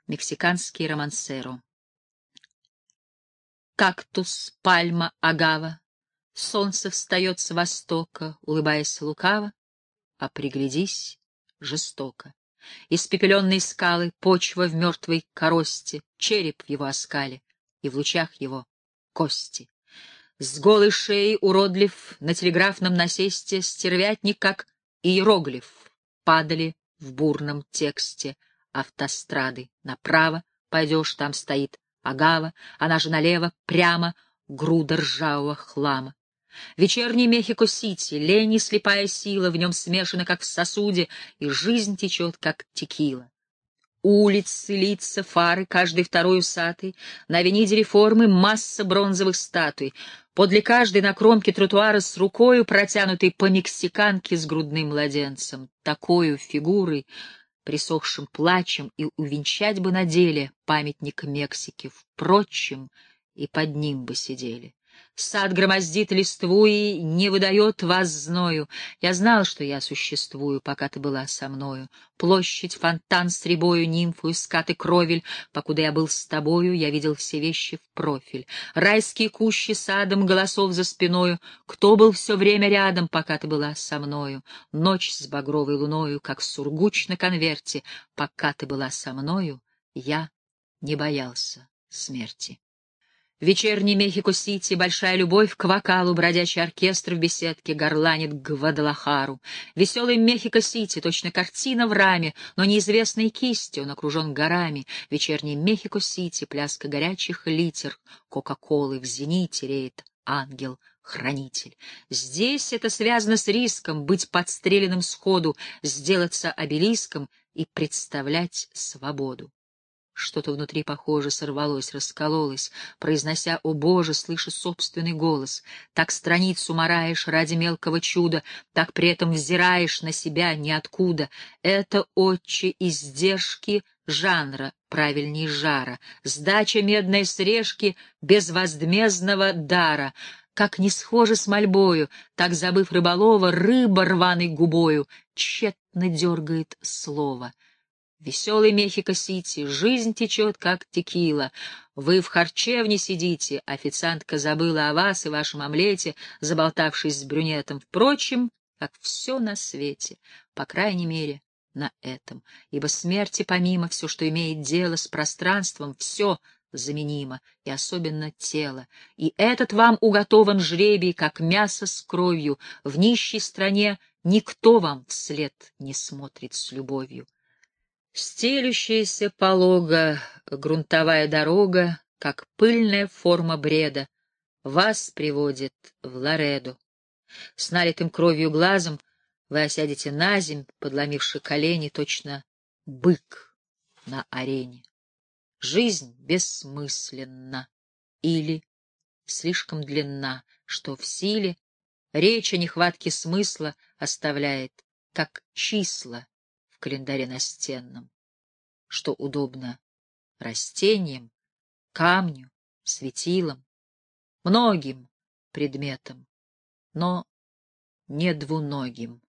Мексиканский романсеро. Кактус, пальма, агава, солнце встает с востока, улыбаясь лукаво, а приглядись жестоко. Испепеленные скалы, почва в мертвой коросте, череп в его оскале, и в лучах его кости. С голой шеей уродлив на телеграфном насесте стервятник, как иероглиф, падали в бурном тексте автострады. Направо пойдешь, там стоит агава, она же налево, прямо груда ржавого хлама. Вечерний Мехико-Сити, лень и слепая сила в нем смешана, как в сосуде, и жизнь течет, как текила. Улицы, лица, фары, каждый второй усатый, на авениде Реформы масса бронзовых статуй, подле каждой на кромке тротуара с рукою, протянутой по мексиканке с грудным младенцем, такою фигурой, присохшим плачем, и увенчать бы на деле памятник Мексики, впрочем, и под ним бы сидели. Сад громоздит листву и не выдает вас зною. Я знал, что я существую, пока ты была со мною. Площадь, фонтан с рябою, нимфу, скат и кровель. Покуда я был с тобою, я видел все вещи в профиль. Райские кущи садом, голосов за спиною. Кто был все время рядом, пока ты была со мною? Ночь с багровой луною, как сургуч на конверте. Пока ты была со мною, я не боялся смерти. Вечерний Мехико-Сити, большая любовь к вокалу, бродячий оркестр в беседке горланит Гвадалахару. Веселый Мехико-Сити, точно картина в раме, но неизвестной кистью, он окружен горами. Вечерний Мехико-Сити, пляска горячих литер, Кока-Колы в зените реет ангел-хранитель. Здесь это связано с риском быть подстреленным сходу, сделаться обелиском и представлять свободу. Что-то внутри, похоже, сорвалось, раскололось, произнося «О Боже!», слыша собственный голос. Так страницу мараешь ради мелкого чуда, так при этом взираешь на себя ниоткуда. Это, отче, издержки жанра, правильней жара, сдача медной срежки безвозмездного дара. Как не схоже с мольбою, так, забыв рыболова, рыба рваной губою тщетно дергает слово. Веселый Мехико-Сити, жизнь течет, как текила. Вы в харчевне сидите, официантка забыла о вас и вашем омлете, заболтавшись с брюнетом. Впрочем, как все на свете, по крайней мере, на этом. Ибо смерти помимо, все, что имеет дело с пространством, все заменимо, и особенно тело. И этот вам уготован жребий, как мясо с кровью. В нищей стране никто вам вслед не смотрит с любовью. Стелющаяся полога грунтовая дорога, как пыльная форма бреда, вас приводит в Ларедо. С налитым кровью глазом вы осядете наземь, подломивши колени, точно бык на арене. Жизнь бессмысленна или слишком длинна, что в силе речь о нехватке смысла оставляет, как числа в календаре настенном, что удобно растениям, камню, светилам, многим предметам, но не двуногим.